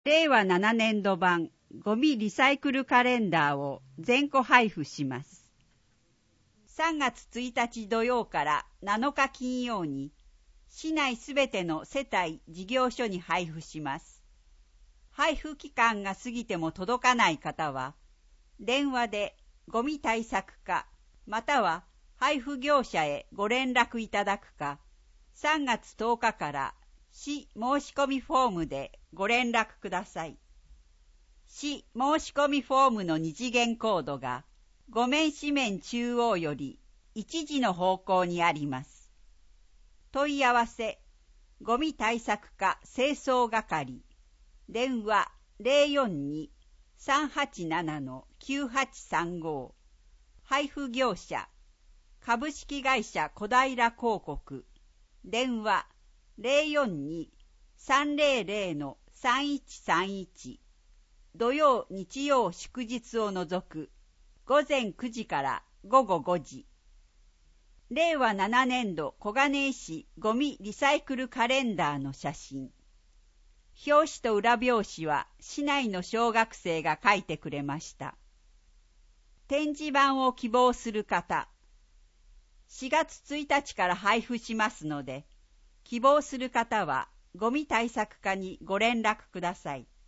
令和7年度版ゴミリサイクルカレンダーを全個配布します。3月1日土曜から7日金曜に市内すべての世帯事業所に配布します。配布期間が過ぎても届かない方は電話でゴミ対策課または配布業者へご連絡いただくか、3月10日から市申し込みフォームでご連絡ください。市申し込みフォームの二次元コードが5面四面中央より1時の方向にあります。問い合わせ、ゴミ対策課清掃係、電話 042-387-9835、配布業者、株式会社小平広告、電話 042-300-3131、土曜日曜祝日を除く午前9時から午後5時。令和7年度小金井市ゴミリサイクルカレンダーの写真。表紙と裏表紙は市内の小学生が描いてくれました。展示板を希望する方、4月1日から配布しますので、希望する方はゴミ対策課にご連絡ください。